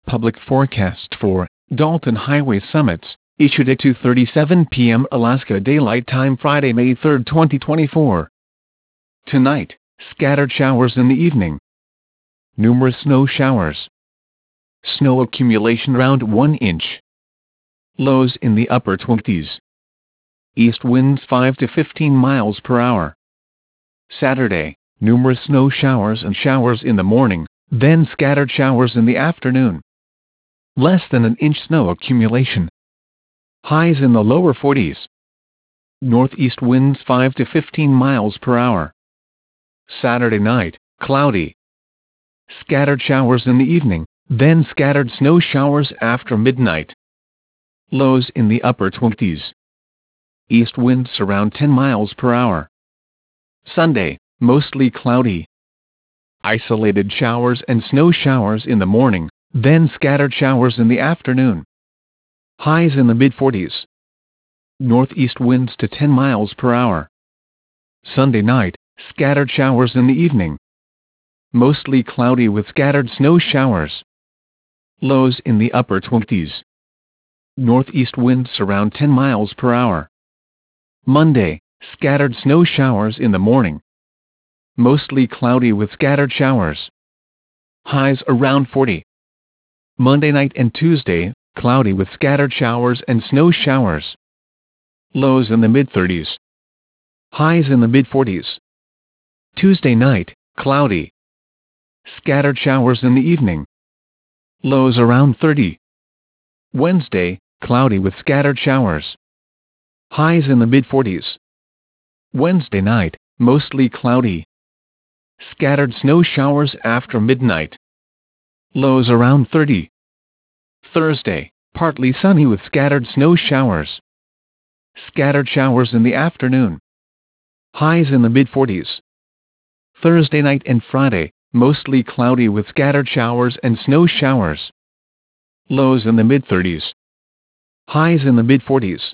Public forecast for Dalton Highway Summits, issued at 2:37 p.m. Alaska Daylight Time Friday, May 3, 2024. Tonight, scattered showers in the evening. Numerous snow showers. Snow accumulation around 1 inch. Lows in the upper 20s. East winds 5 to 15 miles per hour. Saturday, numerous snow showers and showers in the morning, then scattered showers in the afternoon. Less than 1 inch snow accumulation. Highs in the lower 40s. Northeast winds 5 to 15 miles per hour. Saturday night, cloudy. Scattered showers in the evening, then scattered snow showers after midnight. Lows in the upper 20s. East winds around 10 miles per hour. Sunday, mostly cloudy. Isolated showers and snow showers in the morning, then scattered showers in the afternoon. Highs in the mid-40s. Northeast winds to 10 miles per hour. Sunday night, scattered showers in the evening. Mostly cloudy with scattered snow showers. Lows in the upper 20s. Northeast winds around 10 miles per hour. Monday, scattered snow showers in the morning. Mostly cloudy with scattered showers. Highs around 40. Monday night and Tuesday, cloudy with scattered showers and snow showers. Lows in the mid-30s. Highs in the mid-40s. Tuesday night, cloudy. Scattered showers in the evening. Lows around 30. Wednesday, cloudy with scattered showers. Highs in the mid-40s. Wednesday night, mostly cloudy. Scattered snow showers after midnight. Lows around 30. Thursday, partly sunny with scattered snow showers. Scattered showers in the afternoon. Highs in the mid-40s. Thursday night and Friday, mostly cloudy with scattered showers and snow showers. Lows in the mid-30s. Highs in the mid-40s.